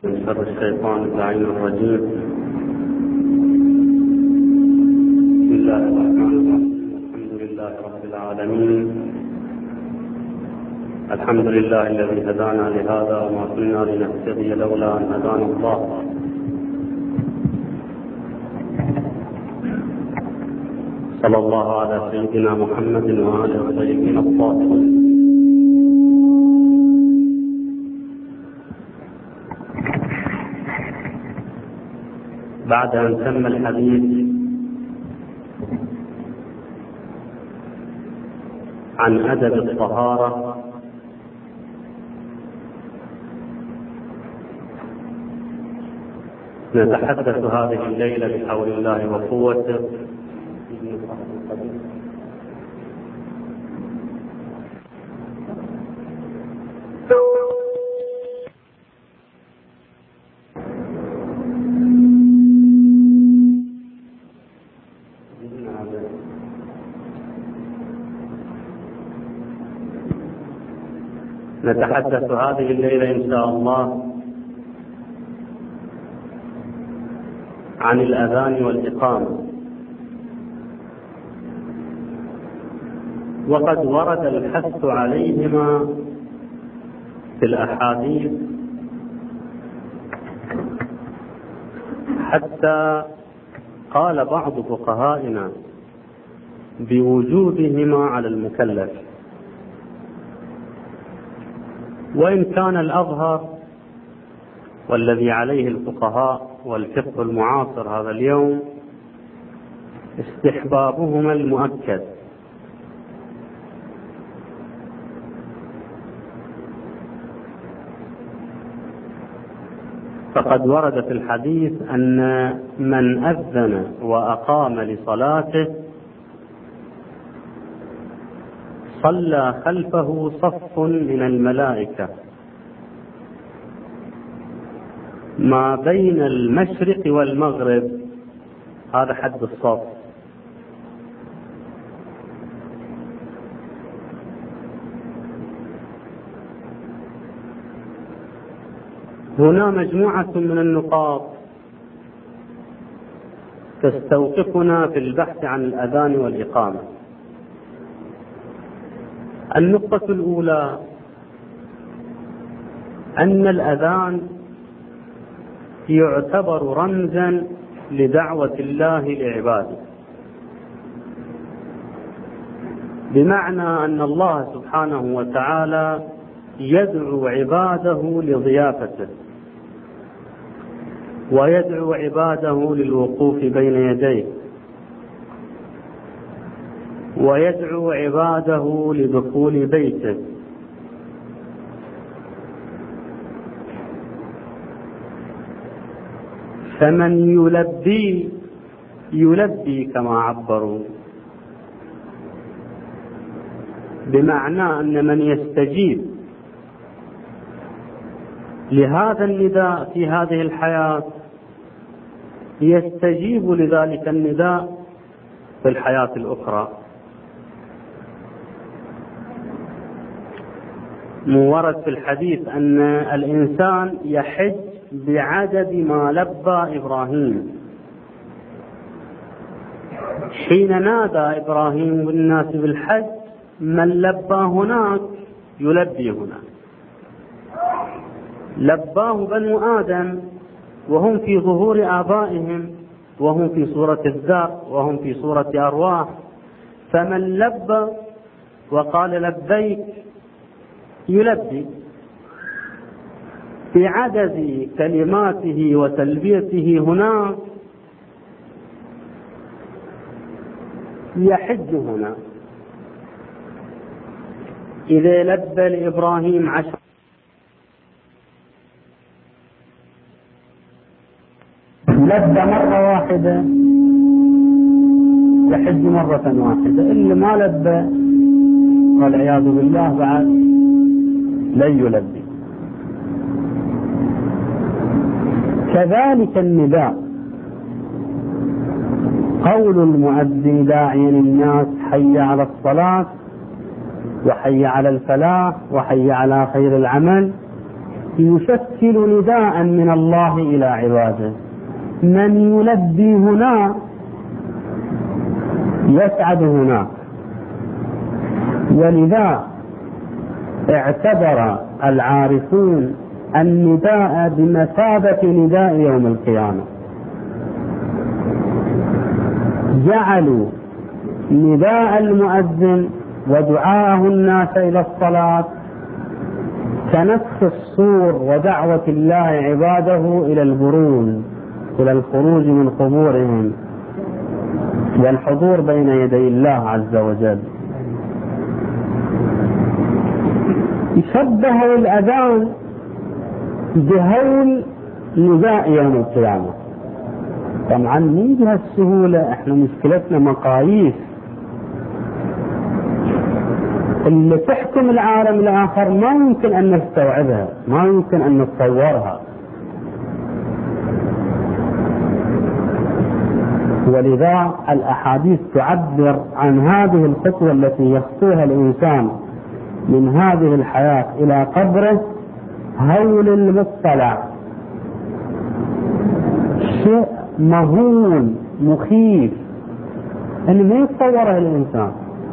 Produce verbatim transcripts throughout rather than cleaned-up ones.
من شر الشيطان اللعين الرجيم. بسم الله الرحمن الرحيم. الحمد لله رب العالمين. الحمد لله الذي هدانا لهذا وما كنا لنهتدي لولا أن هدانا الله. صلى الله على سيدنا محمد وآله الطيبين الطاهرين. بعد أن تم الحديث عن أدب الطهارة نتحدث هذه الليلة بحول الله وقوته نتحدث هذه الليلة إن شاء الله عن الأذان والإقامة. وقد ورد الحث عليهما في الأحاديث حتى قال بعض فقهائنا بوجوبهما على المكلف، وإن كان الأظهر والذي عليه الفقهاء والفقه المعاصر هذا اليوم استحبابهما المؤكد. فقد ورد في الحديث أن من أذن وأقام لصلاته صلى خلفه صف من الملائكة ما بين المشرق والمغرب، هذا حد الصف. هنا مجموعة من النقاط تستوقفنا في البحث عن الأذان والإقامة. النقطة الأولى أن الأذان يعتبر رمزا لدعوة الله لعباده، بمعنى أن الله سبحانه وتعالى يدعو عباده لضيافته، ويدعو عباده للوقوف بين يديه، ويدعو عباده لدخول بيته. فمن يلبي يلبي كما عبروا، بمعنى أن من يستجيب لهذا النداء في هذه الحياة يستجيب لذلك النداء في الحياة الأخرى. مورد في الحديث أن الإنسان يحج بعدد ما لبى إبراهيم. حين نادى إبراهيم بالناس بالحج من لبى هناك يلبي هنا. لباه بنو آدم وهم في ظهور آبائهم، وهم في صورة الذر، وهم في صورة أرواح. فمن لبى وقال لبيك يلبي بعدد كلماته وتلبيته هناك يحج هنا. إذا لبى لإبراهيم عشر لبى مرة واحدة يحج مرة واحدة. اللي ما لبى والعياذ بالله بعد لن يلبي. كذلك النداء، قول المؤذن داعيا الناس حي على الصلاة وحي على الفلاح وحي على خير العمل، يشكل نداء من الله إلى عباده. من يلبي هنا يسعد هناك، ولذا اعتبر العارفون النداء بمثابة نداء يوم القيامة، جعلوا نداء المؤذن ودعاءه الناس إلى الصلاة كنفخ الصور ودعوة الله عباده إلى البروز، إلى الخروج من قبورهم والحضور بين يدي الله عز وجل. يشبه الأذان بهول نداء يوم القيامة. طبعا من جهة السهولة احنا مشكلتنا مقاييس اللي تحكم العالم الآخر ما يمكن أن نستوعبها، ما يمكن أن نتصورها. ولذا الأحاديث تعبر عن هذه الخطوة التي يخطوها الإنسان من هذه الحياة إلى قبره هول المطلع، شيء مهول مخيف اللي ما يتصوره الإنسان.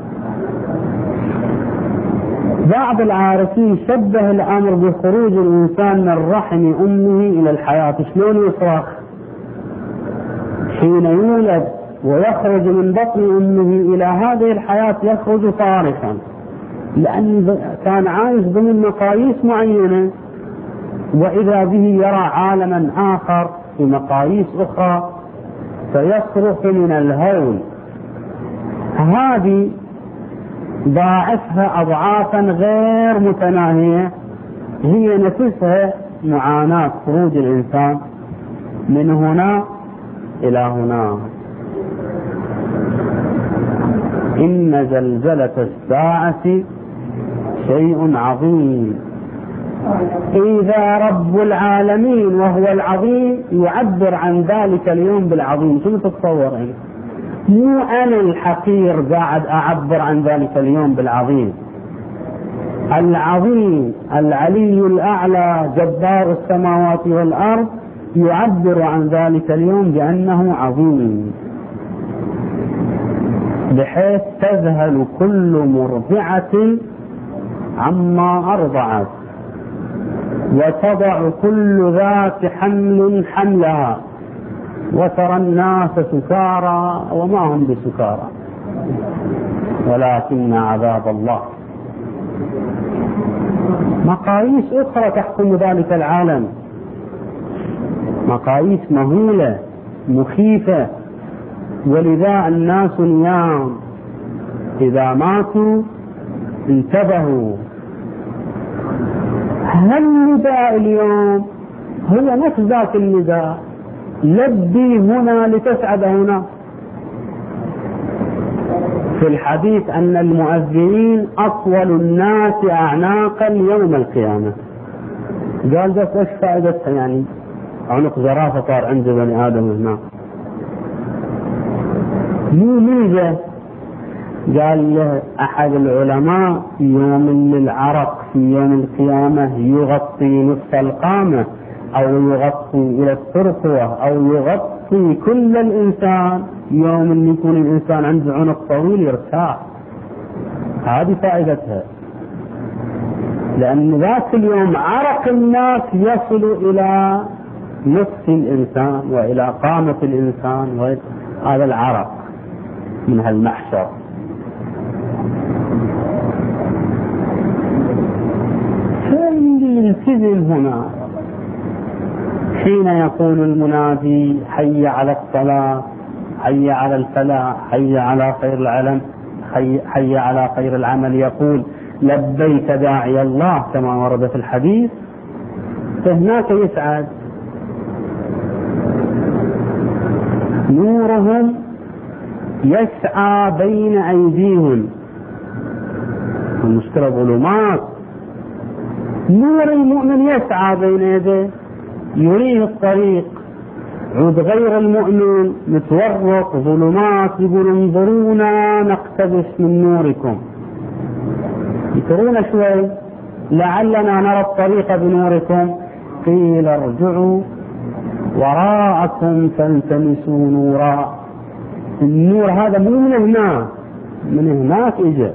بعض العارفين شبه الأمر بخروج الإنسان من رحم أمه إلى الحياة. شلون يصرخ حين يولد ويخرج من بطن أمه إلى هذه الحياة؟ يخرج صارخا، لأن كان عايش ضمن مقاييس معينة، وإذا به يرى عالما آخر بمقاييس أخرى فيصرخ من الهول. هذه ضاعفها أضعافا غير متناهية، هي نفسها معاناة خروج الإنسان من هنا إلى هنا. إن زلزلة الساعة شيء عظيم. إذا رب العالمين وهو العظيم يعبر عن ذلك اليوم بالعظيم، شو تتصور أنت؟ مو أنا الحقير قاعد أعبر عن ذلك اليوم بالعظيم. العظيم العلي الأعلى جبار السماوات والأرض يعبر عن ذلك اليوم بأنه عظيم، بحيث تذهل كل مرضعة عما أرضعت وتضع كل ذات حمل حملها وترى الناس سكارى وما هم بسكارى ولكن عذاب الله. مقاييس أخرى تحكم ذلك العالم، مقاييس مهولة مخيفة. ولذا الناس اليوم إذا ماتوا انتبهوا. هل نداء اليوم هو نفس ذاك النداء؟ لبي هنا لتسعد هنا. في الحديث أن المؤذنين أطول الناس أعناقا يوم القيامة. قال بس ايش فائدتها؟ يعني عنق زرافة صار عند بني آدم هنا، مو ميزة. قال له أحد العلماء يوم للعرق في يوم القيامة يغطي نصف القامة أو يغطي إلى الترقوة أو يغطي كل الإنسان. يوم اللي يكون الإنسان عنده عنق طويل يرتاح. هذه فائدتها، لأن ذاك اليوم عرق الناس يصل إلى نصف الإنسان وإلى قامة الإنسان، وهذا العرق من هالمحشر. فاللي يلتزم هنا حين يقول المنادي حي على الصلاة، حي على الفلاح، حي على خير العلم، حي, حي على خير العمل، يقول لبيك داعي الله كما ورد في الحديث، فهناك يسعد. نورهم يسعى بين أيديهم. المشكلة ظلمات، نور المؤمن يسعى بين يديه يريه الطريق. عود غير المؤمن متورط ظلمات، يقول انظرونا نقتبس من نوركم. يترون شوي لعلنا نرى الطريق بنوركم قيل ارجعوا وراءكم فالتمسوا نورا. النور هذا مو من هنا، من هناك اجى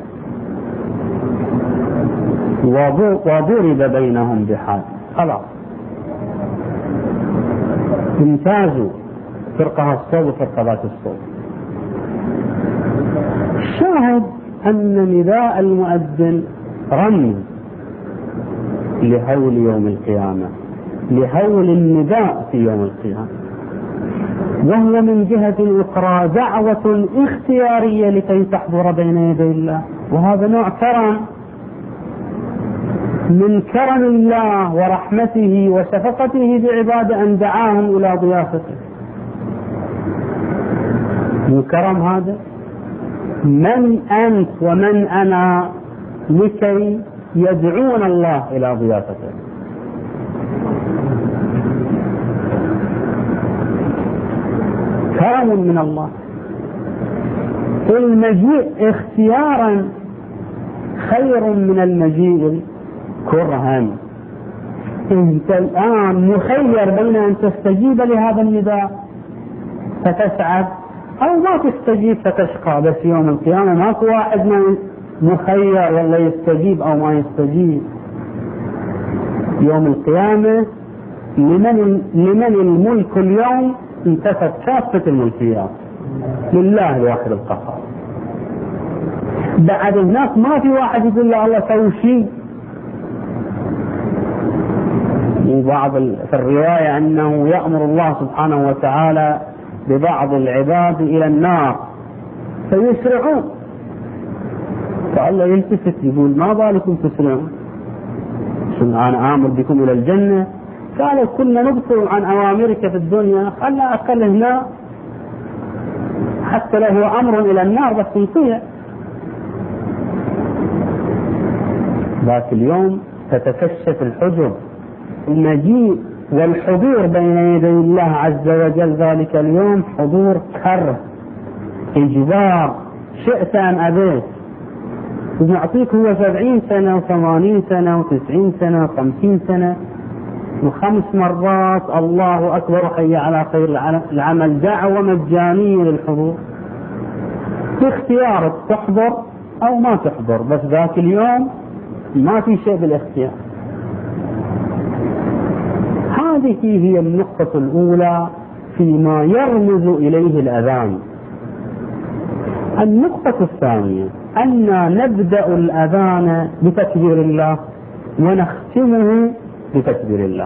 وضرب بينهم بحال. خلاص امتازوا، فرقة الصوت وفرقة ذات الصوت. الشاهد أن نداء المؤذن رمز لهول يوم القيامة، لهول النداء في يوم القيامة، وهو من جهة أخرى دعوة اختيارية لكي تحضر بين يدي الله. وهذا نوع كرم من كرم الله ورحمته وشفقته بعباده أن دعاهم إلى ضيافته. من كرم هذا. من أنت ومن أنا لكي يدعون الله إلى ضيافته؟ كرم من الله. المجيء اختيارا خير من المجيء كرها. انت الآن مخير بين أن تستجيب لهذا النداء فتسعد أو ما تستجيب فتشقى. بس يوم القيامة ماكو واحد ما مخير والله يستجيب أو ما يستجيب. يوم القيامة لمن, لمن الملك اليوم؟ انتفت كافة الملكيات لله الواحد القهار. بعد هناك ما في واحد يقول له الله سوي شيء. وبعض في الرواية أنه يأمر الله سبحانه وتعالى ببعض العباد إلى النار فيسرعون، فالله يلتفت يقول ما بالكم تسرعون؟ أنا آمر بكم إلى الجنة. قالوا كنا نبطل عن أوامرك في الدنيا، خلنا أقل هنا حتى له أمر إلى النار بس نطيع. ذاك اليوم تتكشف الحجب، المجيء والحضور بين يدي الله عز وجل ذلك اليوم حضور كره إجبار، شئت أم أبيت. ونعطيك هو سبعين سنة وثمانين سنة وتسعين سنة وخمسين سنة وخمس مرات الله أكبر حي على خير العمل، دعوة مجانية للحضور. باختيارك تحضر أو ما تحضر، بس ذاك اليوم ما في شيء بالاختيار. هذه هي النقطة الأولى فيما يرمز إليه الأذان. النقطة الثانية أن نبدأ الأذان بتكبير الله ونختمه بتكبير الله،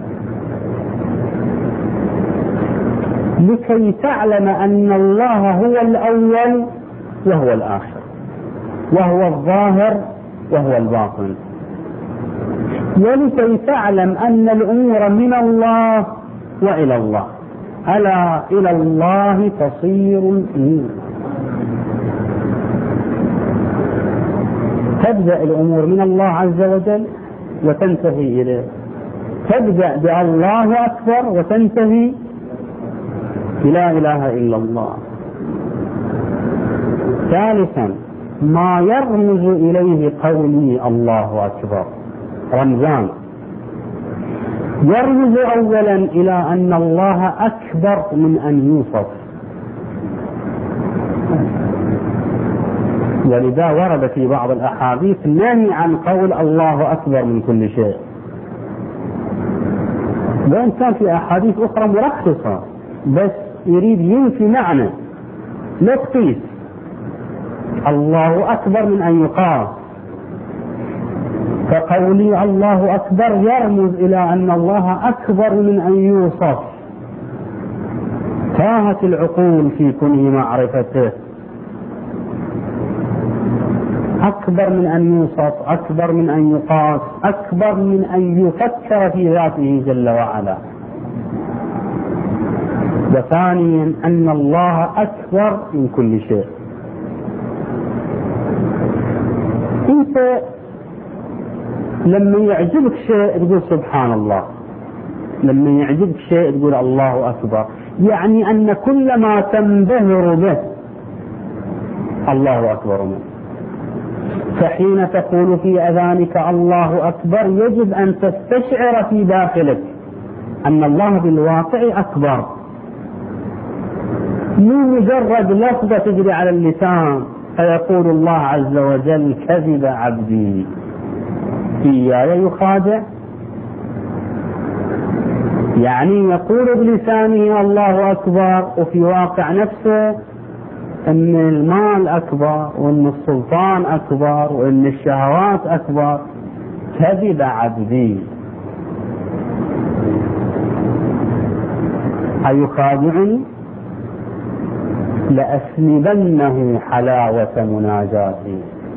لكي تعلم أن الله هو الأول وهو الآخر وهو الظاهر وهو الباطن، ولكي تعلم أن الأمور من الله وإلى الله. ألا إلى الله تصير الأمور. تبدأ الأمور من الله عز وجل وتنتهي إليه. تبدأ بالله أكبر وتنتهي لا إله إلا الله. ثالثا ما يرمز إليه قولي الله أكبر رمزان. يرمز أولا إلى أن الله أكبر من أن يوصف، ولذا ورد في بعض الأحاديث نهي عن قول الله أكبر من كل شيء، وإن كان في أحاديث أخرى مرخصة بس يريد ينفي معنى لا تقيس. الله أكبر من أن يقال، فقولي الله أكبر يرمز إلى أن الله أكبر من أن يوصف. تاهت العقول في كنه معرفته. أكبر من أن يوصف، أكبر من أن يقاس، أكبر من أن يفكر في ذاته جل وعلا. وثانيا أن الله أكبر من كل شيء. أنت لما يعجبك شيء تقول سبحان الله، لما يعجبك شيء تقول الله أكبر، يعني أن كل ما تنبهر به الله أكبر منه. فحين تقول في أذانك الله أكبر يجب أن تستشعر في داخلك أن الله بالواقع أكبر، مو مجرد لفظة تجري على اللسان فيقول الله عز وجل كذب عبدي إياي يخادع. يعني يقول بلسانه الله أكبر وفي واقع نفسه أن المال أكبر وأن السلطان أكبر وأن الشهوات أكبر. كذب عبدي أيخادعني لأسلبنه حلاوة مناجاتي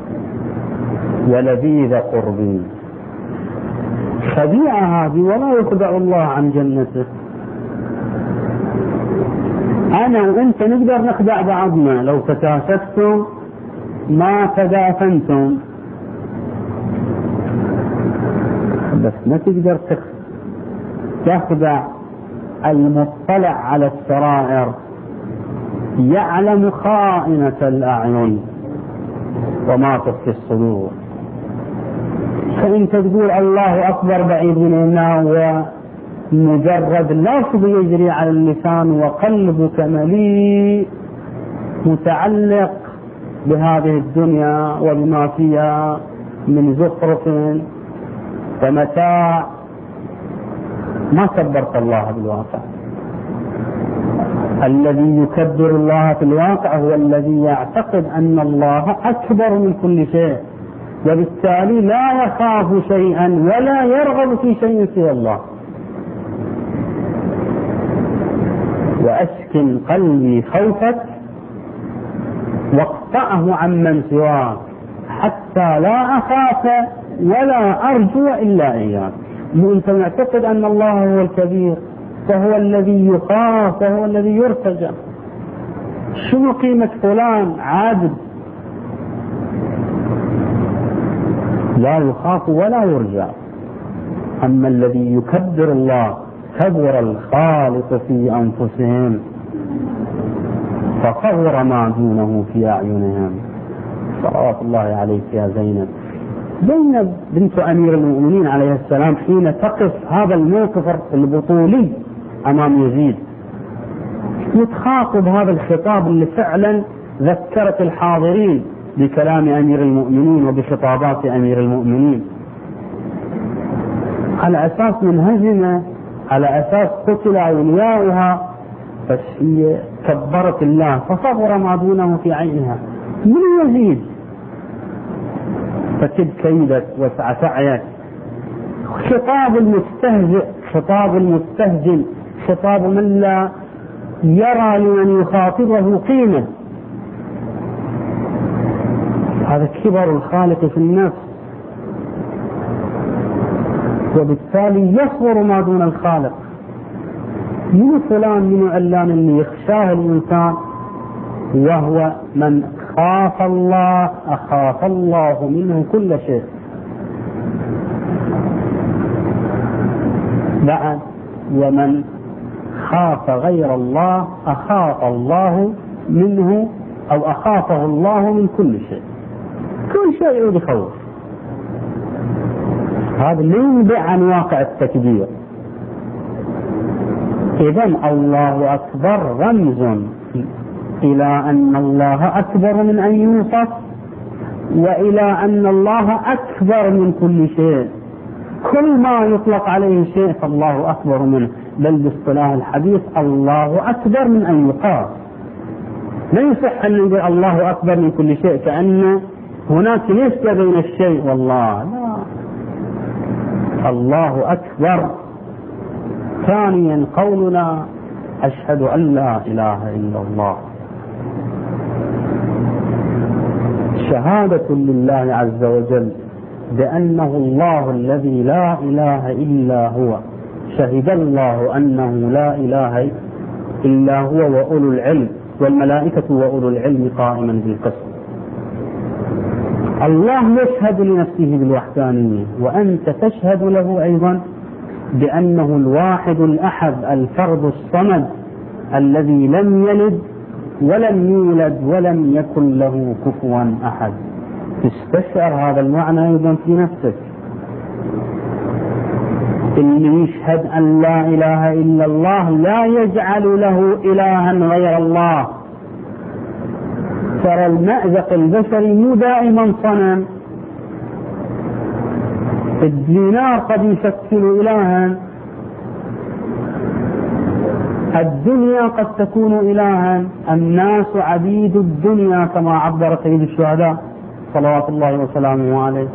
ولذيذ قربي. خديعة هذه ولا يخدع الله عن جنته. أنا وأنت نقدر نخدع بعضنا، لو تكاتفتم ما تدافنتم، بس ما تقدر تخدع المطلع على السرائر، يعلم خائنة الأعين وما تخفي الصدور. فإنت تقول الله أكبر بعيد مننا ومجرد لفظ يجري على اللسان وقلبك مليء متعلق بهذه الدنيا وبما فيها من زخرف ومتاع، ما كبرت الله بالواقع. الذي يكبر الله في الواقع هو الذي يعتقد أن الله أكبر من كل شيء، وبالتالي لا يخاف شيئا ولا يرغب في شيء سوى الله. وأسكن قلبي خوفك واقطعه عمن سواك حتى لا أخاف ولا أرجو إلا إياك. وأنت معتقد أن الله هو الكبير فهو الذي يخاف وهو الذي يرتجى. شو قيمة فلان عابد لا يخاف ولا يرجى؟ أما الذي يكبر الله كبر الخالق في أنفسهم فصغر ما دونه في أعينهم. صلوات الله عليك يا زينب. زينب بنت أمير المؤمنين عليه السلام حين تقف هذا الموقف البطولي أمام يزيد وتخاطب هذا الخطاب اللي فعلا ذكرت الحاضرين بكلام أمير المؤمنين وبخطابات أمير المؤمنين، على أساس منهزمة، على أساس قتل أولياؤها، بس هي كبرت الله فصغر ما دونه في عينها. من يزيد فكد كيدك وسع سعيك. خطاب المستهزئ، خطاب المستهزئ، خطاب من لا يرى لمن يخاطبه قيمة. هذا كبر الخالق في النفس، وبالتالي يصغر ما دون الخالق. من فلان من علان اللي يخشاه الإنسان؟ وهو من خاف الله أخاف الله منه كل شيء. بعد ومن خاف غير الله أخاف الله منه أو أخافه الله من كل شيء. كل شيء يعود يخوف. هذا لا ينبع عن واقع التكبير. إذن الله أكبر رمز إلى أن الله أكبر من أن يوصف، وإلى أن الله أكبر من كل شيء. كل ما يطلق عليه شيء فالله أكبر منه، بل باصطلاح الحديث الله أكبر من أن يقال. لا يصح أن نقول الله أكبر من كل شيء كأن هناك نسبة بين الشيء والله، لا، الله أكبر. ثانيا قولنا أشهد أن لا إله إلا الله، شهادة لله عز وجل بأنه الله الذي لا إله إلا هو. شهد الله أنه لا إله إلا هو وأولو العلم والملائكة وأولو العلم قائما بالقسط. الله يشهد لنفسه بالوحدانية، وأنت تشهد له أيضا بأنه الواحد الأحد الفرد الصمد الذي لم يلد ولم يولد ولم يكن له كفوا أحد. تستشعر هذا المعنى أيضا في نفسك. اللي يشهد أن لا إله إلا الله لا يجعل له إلها غير الله. ترى المأزق البشري مو دائما صنم، الدينار قد يشكل إلها، الدنيا قد تكون إلها، الناس عبيد الدنيا كما عبر سيد الشهداء صلوات الله وسلامه عليه.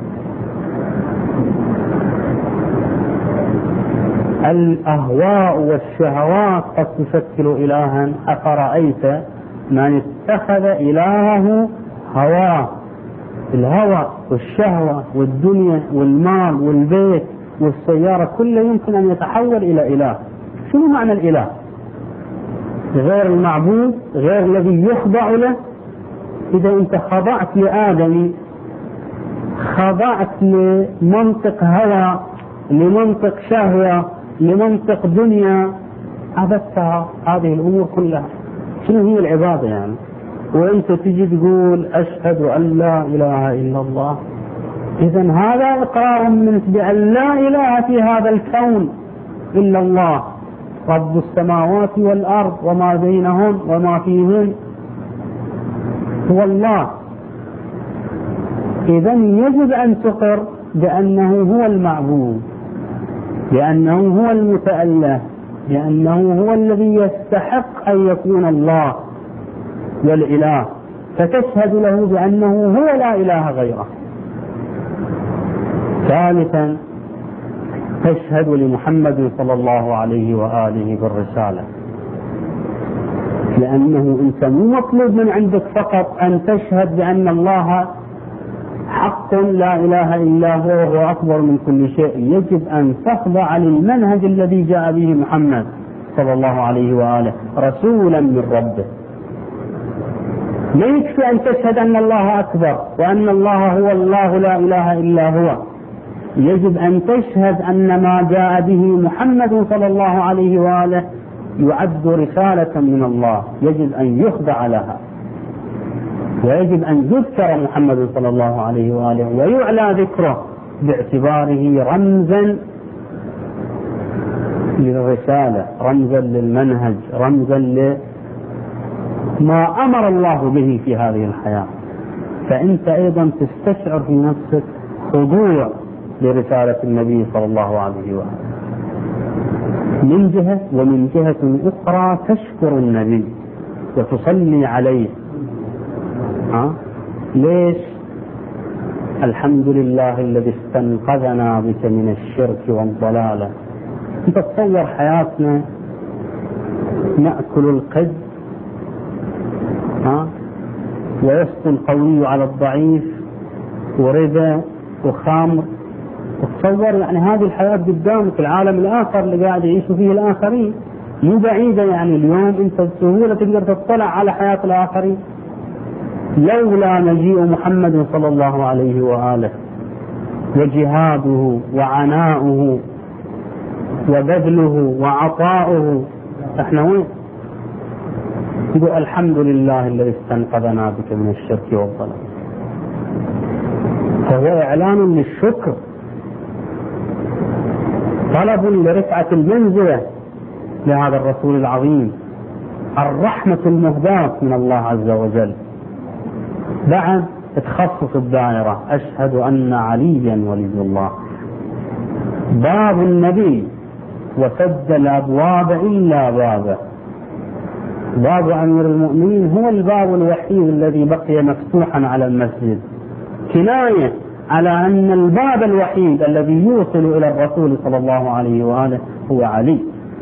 الأهواء والشهوات قد تشكل إلها. أفرأيت من اتخذ إلهه هواه. الهوى والشهوة والدنيا والمال والبيت والسيارة كله يمكن أن يتحول إلى إله. شنو معنى الإله؟ غير المعبود، غير الذي يخضع له. إذا أنت خضعت لآدم، خضعت لمنطق هوى، لمنطق شهوة، لمنطق دنيا، عبدتها هذه الأمور كلها. شنو هي العبادة يعني؟ وأنت تجي تقول أشهد أن لا إله إلا الله. إذن هذا إقرار منك بأن لا إله في هذا الكون إلا الله، رب السماوات والأرض وما بينهم وما فيهن هو الله. إذن يجب أن تقر بأنه هو المعبود، لأنه هو المتأله، لأنه هو الذي يستحق أن يكون الله والإله، فتشهد له بأنه هو لا إله غيره. ثالثا تشهد لمحمد صلى الله عليه وآله بالرسالة، لأنه أنت مو مطلوب من عندك فقط أن تشهد بأن الله حق لا إله إلا هو وهو أكبر من كل شيء، يجب أن تخضع للمنهج الذي جاء به محمد صلى الله عليه وآله رسولا من ربه. لا يكفي أن تشهد أن الله أكبر وأن الله هو الله لا إله إلا هو، يجب أن تشهد أن ما جاء به محمد صلى الله عليه وآله يعد رسالة من الله، يجب أن يخضع لها، ويجب أن يذكر محمد صلى الله عليه وآله ويعلى ذكره باعتباره رمزا للرسالة، رمزا للمنهج، رمزا لما أمر الله به في هذه الحياة. فأنت أيضا تستشعر في نفسك خضوع لرسالة النبي صلى الله عليه وآله من جهة، ومن جهة أخرى تشكر النبي وتصلي عليه. ها؟ ليش؟ الحمد لله الذي استنقذنا بك من الشرك والضلالة. انت تصور حياتنا نأكل القد، ها؟ ويسطو القوي على الضعيف، وربا وخمر. تصور يعني هذه الحياة قدامك، العالم الآخر اللي قاعد يعيشوا فيه الآخرين مو بعيدة. يعني اليوم انت بسهولة تقدر تطلع على حياة الآخرين. لولا مجيء محمد صلى الله عليه وآله وجهاده وعناؤه وبذله وعطاؤه، احنا وين؟ يقول الحمد لله الذي استنقذنا بك من الشرك والضلال. فهو إعلان للشكر، طلب لرفعة المنزلة لهذا الرسول العظيم، الرحمة المهداة من الله عز وجل. بعد تخصص الدائرة، أشهد أن عليا ولي الله، باب النبي وسد الأبواب إلا بابه. باب أمير المؤمنين هو الباب الوحيد الذي بقي مفتوحا على المسجد، كناية على أن الباب الوحيد الذي يوصل إلى الرسول صلى الله عليه وآله هو علي.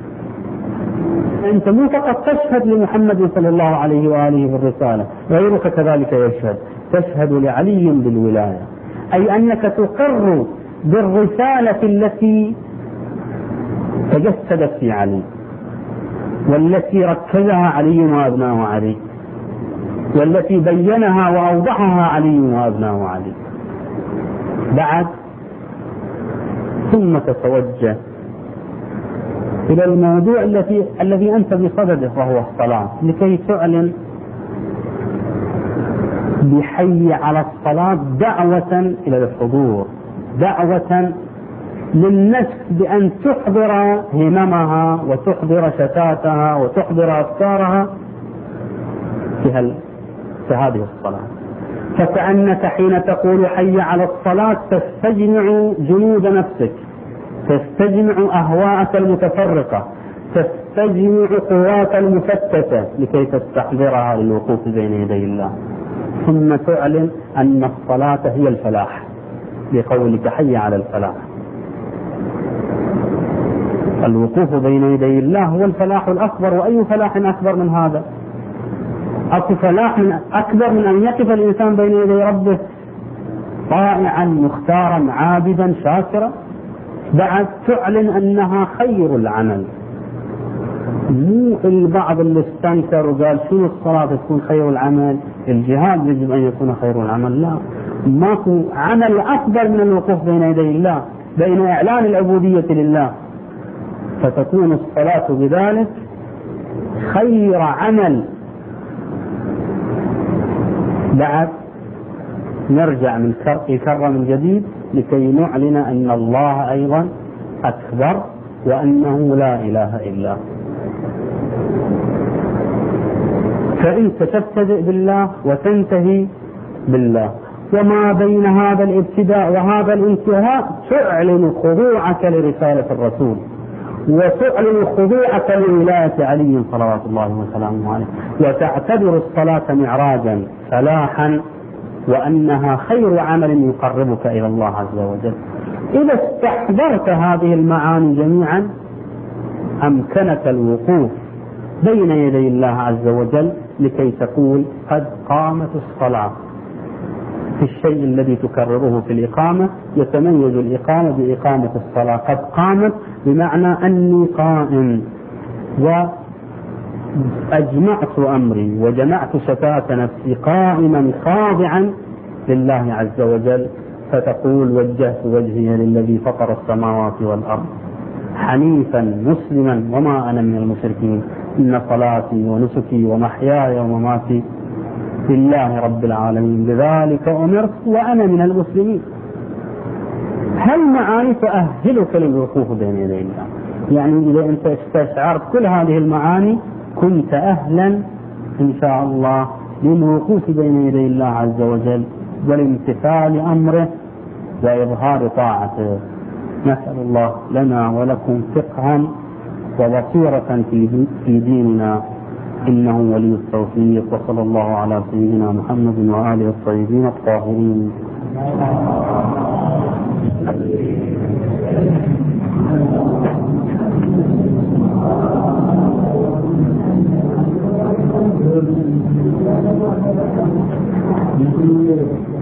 أنت مو فقط تشهد لمحمد صلى الله عليه وآله بالرسالة، غيرك كذلك يشهد، تشهد لعلي بالولاية، أي أنك تقر بالرسالة التي تجسدت في علي، والتي ركزها علي وأبناه علي، والتي بينها وأوضحها علي وأبناه علي. بعد ثم تتوجه إلى الموضوع الذي الذي أنت بصدده، وهو الصلاة، لكي تعلن بحي على الصلاة دعوة إلى الحضور، دعوة للنفس بأن تحضر هممها وتحضر شتاتها وتحضر أفكارها في هذه الصلاة. فكأنك حين تقول حي على الصلاة تستجمع جنود نفسك، تستجمع أهواءك المتفرقة، تستجمع قوات المفتتة لكي تستحضرها للوقوف بين يدي الله، ثم تعلن أن الصلاة هي الفلاح بقولك حي على الفلاح. الوقوف بين يدي الله هو الفلاح الأكبر، وأي فلاح أكبر من هذا؟ أكو فلاح من أكبر من أن يقف الإنسان بين يدي ربه طائعا مختارا عابدا شاكرا؟ بعد تعلن أنها خير العمل. مو البعض اللي استنكر وقال شنو الصلاة تكون خير العمل، الجهاد يجب أن يكون خير العمل. لا، ماكو عمل أكبر من الوقوف بين يدي الله، بين إعلان العبودية لله، فتكون الصلاة بذلك خير عمل. بعد نرجع من كرة من جديد لكي نعلن أن الله أيضا أكبر وأنه لا إله إلا. فأنت تبتدئ بالله وتنتهي بالله، وما بين هذا الابتداء وهذا الانتهاء تعلن خضوعك لرسالة الرسول، وتعلن خضوعك لولاية علي صلوات الله وسلامه عليه، وتعتبر الصلاة معراجا فلاحا، وأنها خير عمل يقربك إلى الله عز وجل. إذا استحضرت هذه المعاني جميعا أمكنك الوقوف بين يدي الله عز وجل لكي تقول قد قامت الصلاة. في الشيء الذي تكرره في الإقامة يتميز الإقامة بإقامة الصلاة. قد قامت بمعنى أني قائم وأجمعت أمري وجمعت شتات نفسي قائما خاضعا لله عز وجل، فتقول وجهت وجهي للذي فطر السماوات والأرض حنيفا مسلما وما أنا من المشركين، إن صلاتي ونسكي ومحياي ومماتي لله رب العالمين، بذلك أمرت وأنا من المسلمين. هل معاني تؤهلك للوقوف بين يدي الله؟ يعني إذا أنت استشعرت كل هذه المعاني كنت أهلا إن شاء الله للوقوف بين يدي الله عز وجل والامتثال أمره وإظهار طاعته. نسأل الله لنا ولكم فقها وبصيرة في ديننا، إنه ولي التوفيق. وصلى الله على سيدنا محمد وآله الطيبين الطاهرين. Thank you.